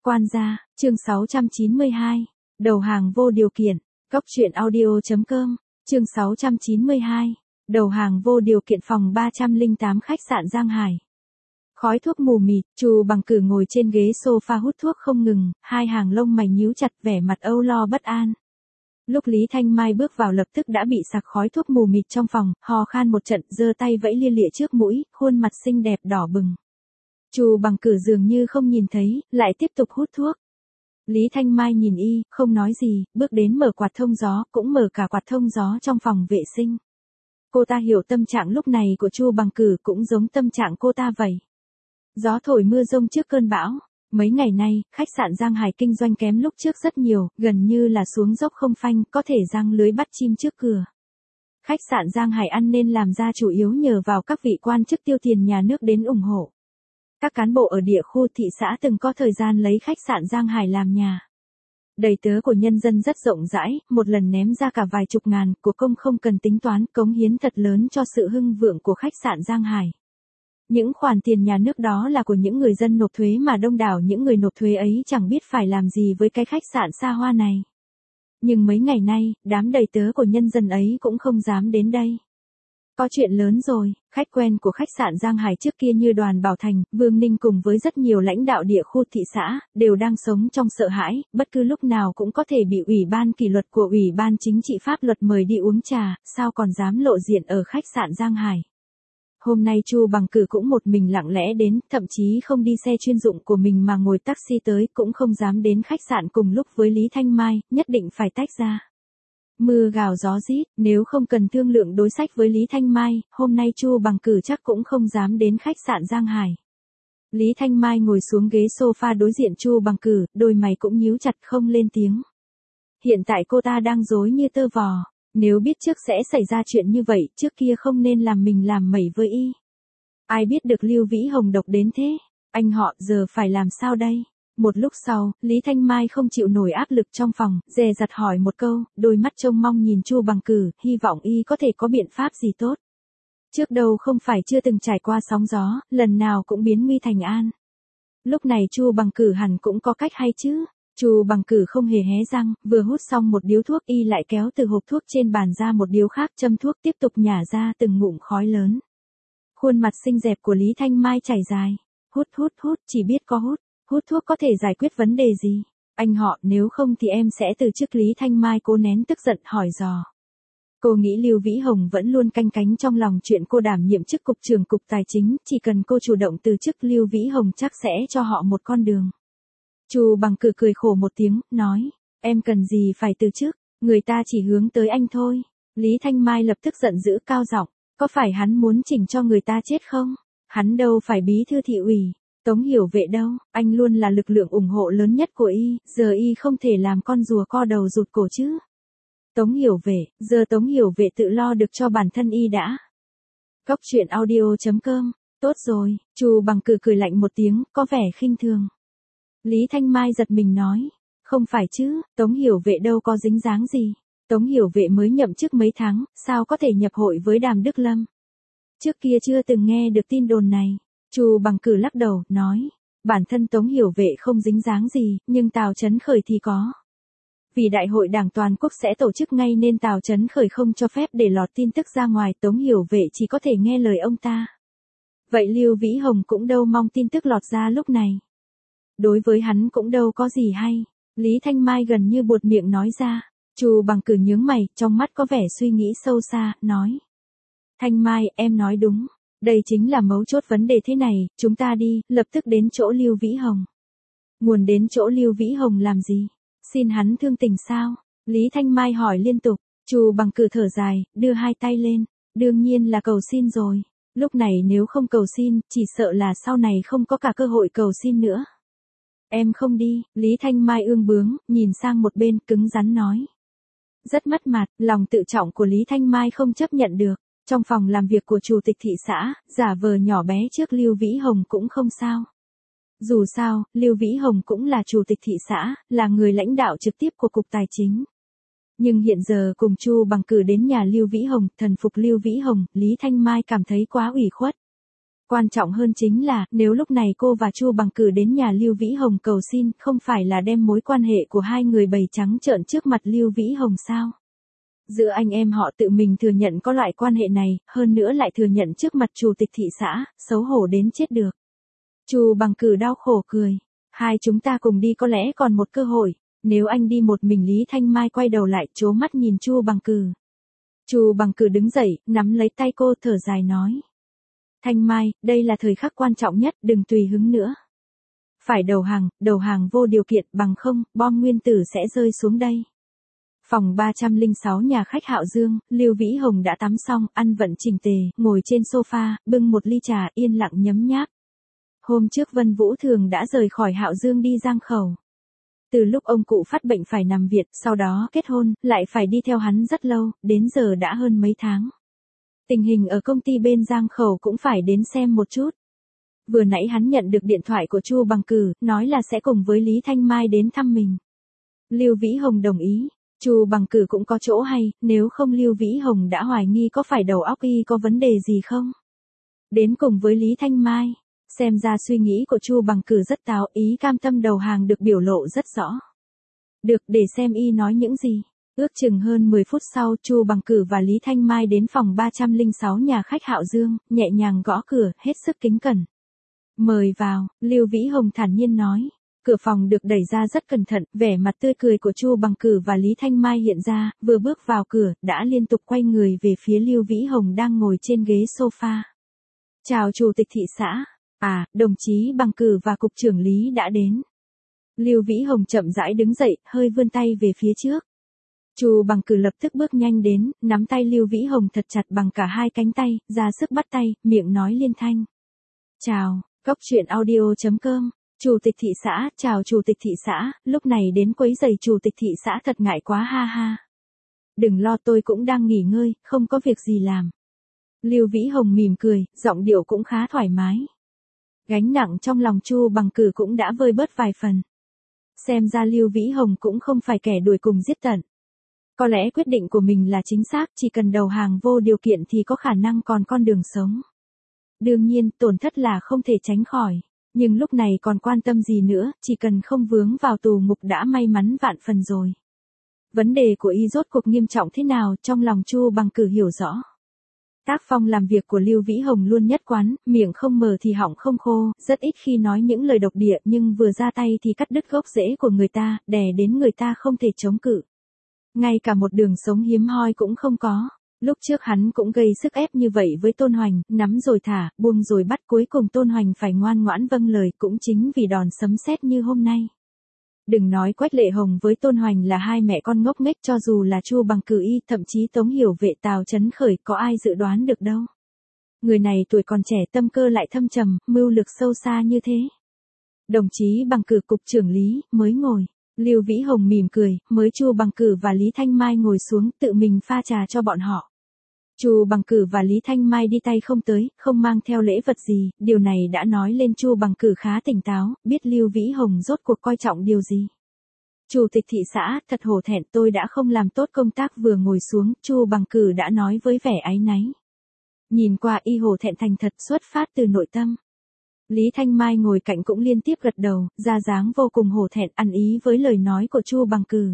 Quan gia, chương 692. Đầu hàng vô điều kiện. Cóc truyện audio.com, chương 692. Đầu hàng vô điều kiện. Phòng 308 khách sạn Giang Hải. Khói thuốc mù mịt, Chu Bằng Cử ngồi trên ghế sofa hút thuốc không ngừng, hai hàng lông mày nhíu chặt, vẻ mặt âu lo bất an. Lúc Lý Thanh Mai bước vào lập tức đã bị sặc khói thuốc mù mịt trong phòng, ho khan một trận, giơ tay vẫy lia lịa trước mũi, khuôn mặt xinh đẹp đỏ bừng. Chu Bằng Cử dường như không nhìn thấy, lại tiếp tục hút thuốc. Lý Thanh Mai nhìn y, không nói gì, bước đến mở quạt thông gió, cũng mở cả quạt thông gió trong phòng vệ sinh. Cô ta hiểu tâm trạng lúc này của Chu Bằng Cử cũng giống tâm trạng cô ta vậy. Gió thổi mưa rông trước cơn bão. Mấy ngày nay, khách sạn Giang Hải kinh doanh kém lúc trước rất nhiều, gần như là xuống dốc không phanh, có thể giăng lưới bắt chim trước cửa. Khách sạn Giang Hải ăn nên làm ra chủ yếu nhờ vào các vị quan chức tiêu tiền nhà nước đến ủng hộ. Các cán bộ ở địa khu thị xã từng có thời gian lấy khách sạn Giang Hải làm nhà. Đầy tớ của nhân dân rất rộng rãi, một lần ném ra cả vài chục ngàn, của công không cần tính toán, cống hiến thật lớn cho sự hưng vượng của khách sạn Giang Hải. Những khoản tiền nhà nước đó là của những người dân nộp thuế mà đông đảo những người nộp thuế ấy chẳng biết phải làm gì với cái khách sạn xa hoa này. Nhưng mấy ngày nay, đám đầy tớ của nhân dân ấy cũng không dám đến đây. Có chuyện lớn rồi, khách quen của khách sạn Giang Hải trước kia như Đoàn Bảo Thành, Vương Ninh cùng với rất nhiều lãnh đạo địa khu thị xã, đều đang sống trong sợ hãi, bất cứ lúc nào cũng có thể bị Ủy ban kỷ luật của Ủy ban chính trị pháp luật mời đi uống trà, sao còn dám lộ diện ở khách sạn Giang Hải. Hôm nay Chu Bằng Cử cũng một mình lặng lẽ đến, thậm chí không đi xe chuyên dụng của mình mà ngồi taxi tới, cũng không dám đến khách sạn cùng lúc với Lý Thanh Mai, nhất định phải tách ra. Mưa gào gió rít, nếu không cần thương lượng đối sách với Lý Thanh Mai, hôm nay Chu Bằng Cử chắc cũng không dám đến khách sạn Giang Hải. Lý Thanh Mai ngồi xuống ghế sofa đối diện Chu Bằng Cử, đôi mày cũng nhíu chặt không lên tiếng. Hiện tại cô ta đang rối như tơ vò. Nếu biết trước sẽ xảy ra chuyện như vậy, trước kia không nên làm mình làm mẩy với y. Ai biết được Lưu Vĩ Hồng độc đến thế? Anh họ, giờ phải làm sao đây? Một lúc sau, Lý Thanh Mai không chịu nổi áp lực trong phòng, dè dặt hỏi một câu, đôi mắt trông mong nhìn Chu Bằng Cử, hy vọng y có thể có biện pháp gì tốt. Trước đâu không phải chưa từng trải qua sóng gió, lần nào cũng biến nguy thành an. Lúc này Chu Bằng Cử hẳn cũng có cách hay chứ? Chu Bằng Cử không hề hé răng, vừa hút xong một điếu thuốc y lại kéo từ hộp thuốc trên bàn ra một điếu khác, châm thuốc tiếp tục nhả ra từng ngụm khói lớn. Khuôn mặt xinh đẹp của Lý Thanh Mai chảy dài. Hút, chỉ biết có hút. Hút thuốc có thể giải quyết vấn đề gì? Anh họ, nếu không thì em sẽ từ chức. Lý Thanh Mai cố nén tức giận hỏi dò. Cô nghĩ Lưu Vĩ Hồng vẫn luôn canh cánh trong lòng chuyện cô đảm nhiệm chức cục trưởng cục tài chính, chỉ cần cô chủ động từ chức Lưu Vĩ Hồng chắc sẽ cho họ một con đường. Chu Bằng Cử cười khổ một tiếng, nói, em cần gì phải từ chức, người ta chỉ hướng tới anh thôi. Lý Thanh Mai lập tức giận dữ cao giọng, có phải hắn muốn chỉnh cho người ta chết không? Hắn đâu phải bí thư thị ủy, Tống Hiểu Vệ đâu, anh luôn là lực lượng ủng hộ lớn nhất của y, giờ y không thể làm con rùa co đầu rụt cổ chứ. Tống Hiểu Vệ, giờ Tống Hiểu Vệ tự lo được cho bản thân y đã. Cóc truyện audio.com, tốt rồi, Chu Bằng Cử cười lạnh một tiếng, có vẻ khinh thường. Lý Thanh Mai giật mình nói, không phải chứ, Tống Hiểu Vệ đâu có dính dáng gì. Tống Hiểu Vệ mới nhậm chức mấy tháng, sao có thể nhập hội với Đàm Đức Lâm. Trước kia chưa từng nghe được tin đồn này. Chu Bằng Cử lắc đầu, nói, bản thân Tống Hiểu Vệ không dính dáng gì, nhưng Tào Chấn Khởi thì có. Vì Đại hội Đảng Toàn quốc sẽ tổ chức ngay nên Tào Chấn Khởi không cho phép để lọt tin tức ra ngoài, Tống Hiểu Vệ chỉ có thể nghe lời ông ta. Vậy Lưu Vĩ Hồng cũng đâu mong tin tức lọt ra lúc này. Đối với hắn cũng đâu có gì hay. Lý Thanh Mai gần như buột miệng nói ra. Chu Bằng Cử nhướng mày, trong mắt có vẻ suy nghĩ sâu xa, nói. Thanh Mai, em nói đúng. Đây chính là mấu chốt vấn đề thế này, chúng ta đi, lập tức đến chỗ Lưu Vĩ Hồng. Nguồn đến chỗ Lưu Vĩ Hồng làm gì? Xin hắn thương tình sao? Lý Thanh Mai hỏi liên tục. Chu Bằng Cử thở dài, đưa hai tay lên. Đương nhiên là cầu xin rồi. Lúc này nếu không cầu xin, chỉ sợ là sau này không có cả cơ hội cầu xin nữa. Em không đi, Lý Thanh Mai ương bướng, nhìn sang một bên, cứng rắn nói. Rất mất mặt, lòng tự trọng của Lý Thanh Mai không chấp nhận được. Trong phòng làm việc của chủ tịch thị xã, giả vờ nhỏ bé trước Lưu Vĩ Hồng cũng không sao. Dù sao, Lưu Vĩ Hồng cũng là chủ tịch thị xã, là người lãnh đạo trực tiếp của cục tài chính. Nhưng hiện giờ cùng Chu Bằng Cử đến nhà Lưu Vĩ Hồng, thần phục Lưu Vĩ Hồng, Lý Thanh Mai cảm thấy quá ủy khuất. Quan trọng hơn chính là, nếu lúc này cô và Chu Bằng Cử đến nhà Lưu Vĩ Hồng cầu xin, không phải là đem mối quan hệ của hai người bày trắng trợn trước mặt Lưu Vĩ Hồng sao? Giữa anh em họ tự mình thừa nhận có loại quan hệ này, hơn nữa lại thừa nhận trước mặt chủ tịch thị xã, xấu hổ đến chết được. Chu Bằng Cử đau khổ cười. Hai chúng ta cùng đi có lẽ còn một cơ hội, nếu anh đi một mình. Lý Thanh Mai quay đầu lại trố mắt nhìn Chu Bằng Cử. Chu Bằng Cử đứng dậy, nắm lấy tay cô thở dài nói. Thanh Mai, đây là thời khắc quan trọng nhất, đừng tùy hứng nữa. Phải đầu hàng vô điều kiện, bằng không, bom nguyên tử sẽ rơi xuống đây. Phòng 306 nhà khách Hạo Dương, Lưu Vĩ Hồng đã tắm xong, ăn vận chỉnh tề, ngồi trên sofa, bưng một ly trà, yên lặng nhấm nháp. Hôm trước Vân Vũ Thường đã rời khỏi Hạo Dương đi Giang Khẩu. Từ lúc ông cụ phát bệnh phải nằm viện, sau đó kết hôn, lại phải đi theo hắn rất lâu, đến giờ đã hơn mấy tháng. Tình hình ở công ty bên Giang Khẩu cũng phải đến xem một chút. Vừa nãy hắn nhận được điện thoại của Chu Bằng Cử, nói là sẽ cùng với Lý Thanh Mai đến thăm mình. Lưu Vĩ Hồng đồng ý. Chu Bằng Cử cũng có chỗ hay, nếu không Lưu Vĩ Hồng đã hoài nghi có phải đầu óc y có vấn đề gì không. Đến cùng với Lý Thanh Mai, xem ra suy nghĩ của Chu Bằng Cử rất táo, ý cam tâm đầu hàng được biểu lộ rất rõ. Được, để xem y nói những gì. Ước chừng hơn 10 phút sau, Chu Bằng Cử và Lý Thanh Mai đến phòng 306 nhà khách Hạo Dương, nhẹ nhàng gõ cửa, hết sức kính cẩn. Mời vào, Lưu Vĩ Hồng thản nhiên nói. Cửa phòng được đẩy ra rất cẩn thận, vẻ mặt tươi cười của Chu Bằng Cử và Lý Thanh Mai hiện ra, vừa bước vào cửa, đã liên tục quay người về phía Lưu Vĩ Hồng đang ngồi trên ghế sofa. Chào Chủ tịch thị xã. À, đồng chí Bằng Cử và Cục trưởng Lý đã đến. Lưu Vĩ Hồng chậm rãi đứng dậy, hơi vươn tay về phía trước. Chu Bằng Cử lập tức bước nhanh đến, nắm tay Lưu Vĩ Hồng thật chặt bằng cả hai cánh tay, ra sức bắt tay, miệng nói liên thanh. Chào, Cốc truyện audio.com. Chủ tịch thị xã, chào Chủ tịch thị xã, lúc này đến quấy rầy Chủ tịch thị xã thật ngại quá ha ha. Đừng lo, tôi cũng đang nghỉ ngơi, không có việc gì làm. Lưu Vĩ Hồng mỉm cười, giọng điệu cũng khá thoải mái. Gánh nặng trong lòng Chu Bằng Cử cũng đã vơi bớt vài phần. Xem ra Lưu Vĩ Hồng cũng không phải kẻ đuổi cùng giết tận. Có lẽ quyết định của mình là chính xác, chỉ cần đầu hàng vô điều kiện thì có khả năng còn con đường sống. Đương nhiên, tổn thất là không thể tránh khỏi. Nhưng lúc này còn quan tâm gì nữa, chỉ cần không vướng vào tù ngục đã may mắn vạn phần rồi. Vấn đề của y rốt cuộc nghiêm trọng thế nào, trong lòng Chu Bằng Cử hiểu rõ. Tác phong làm việc của Lưu Vĩ Hồng luôn nhất quán, miệng không mở thì họng không khô, rất ít khi nói những lời độc địa nhưng vừa ra tay thì cắt đứt gốc rễ của người ta, đè đến người ta không thể chống cự. Ngay cả một đường sống hiếm hoi cũng không có. Lúc trước hắn cũng gây sức ép như vậy với Tôn Hoành, nắm rồi thả, buông rồi bắt, cuối cùng Tôn Hoành phải ngoan ngoãn vâng lời, cũng chính vì đòn sấm sét như hôm nay. Đừng nói Quách Lệ Hồng với Tôn Hoành là hai mẹ con ngốc nghếch, cho dù là Chu Bằng Cử y, thậm chí Tống Hiểu Vệ, Tào Chấn Khởi, có ai dự đoán được đâu. Người này tuổi còn trẻ, tâm cơ lại thâm trầm, mưu lược sâu xa như thế. Đồng chí Bằng Cử, Cục trưởng Lý, mới ngồi. Lưu Vĩ Hồng mỉm cười, mới Chu Bằng Cử và Lý Thanh Mai ngồi xuống, tự mình pha trà cho bọn họ. Chu Bằng Cử và Lý Thanh Mai đi tay không tới, không mang theo lễ vật gì, điều này đã nói lên Chu Bằng Cử khá tỉnh táo, biết Lưu Vĩ Hồng rốt cuộc coi trọng điều gì. Chủ tịch thị xã, thật hổ thẹn, tôi đã không làm tốt công tác. Vừa ngồi xuống, Chu Bằng Cử đã nói với vẻ áy náy. Nhìn qua y hổ thẹn thành thật, xuất phát từ nội tâm. Lý Thanh Mai ngồi cạnh cũng liên tiếp gật đầu, ra dáng vô cùng hổ thẹn, ăn ý với lời nói của Chu Bằng Cử.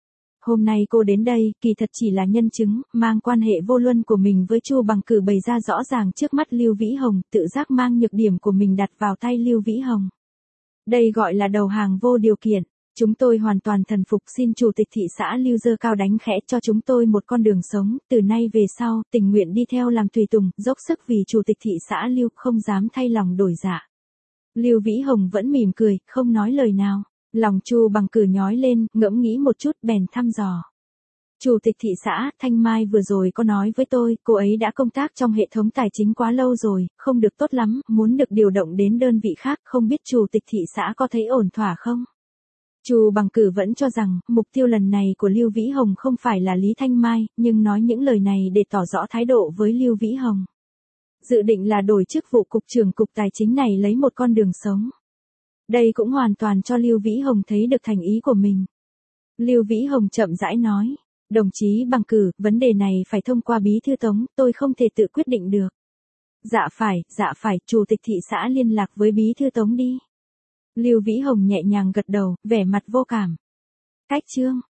Hôm nay cô đến đây, kỳ thật chỉ là nhân chứng, mang quan hệ vô luân của mình với Chu Bằng Cử bày ra rõ ràng trước mắt Lưu Vĩ Hồng, tự giác mang nhược điểm của mình đặt vào tay Lưu Vĩ Hồng. Đây gọi là đầu hàng vô điều kiện. Chúng tôi hoàn toàn thần phục, xin Chủ tịch thị xã Lưu giơ cao đánh khẽ cho chúng tôi một con đường sống, từ nay về sau, tình nguyện đi theo làm tùy tùng, dốc sức vì Chủ tịch thị xã Lưu, không dám thay lòng đổi dạ. Lưu Vĩ Hồng vẫn mỉm cười, không nói lời nào. Lòng Chu Bằng Cử nhói lên, ngẫm nghĩ một chút, bèn thăm dò. Chủ tịch thị xã, Thanh Mai vừa rồi có nói với tôi, cô ấy đã công tác trong hệ thống tài chính quá lâu rồi, không được tốt lắm, muốn được điều động đến đơn vị khác, không biết Chủ tịch thị xã có thấy ổn thỏa không? Chu Bằng Cử vẫn cho rằng, mục tiêu lần này của Lưu Vĩ Hồng không phải là Lý Thanh Mai, nhưng nói những lời này để tỏ rõ thái độ với Lưu Vĩ Hồng. Dự định là đổi chức vụ cục trưởng cục tài chính này lấy một con đường sống. Đây cũng hoàn toàn cho Lưu Vĩ Hồng thấy được thành ý của mình. Lưu Vĩ Hồng chậm rãi nói, đồng chí Bằng Cử, vấn đề này phải thông qua bí thư Tống, tôi không thể tự quyết định được. Dạ phải, chủ tịch thị xã liên lạc với bí thư Tống đi. Lưu Vĩ Hồng nhẹ nhàng gật đầu, vẻ mặt vô cảm. Cách chương.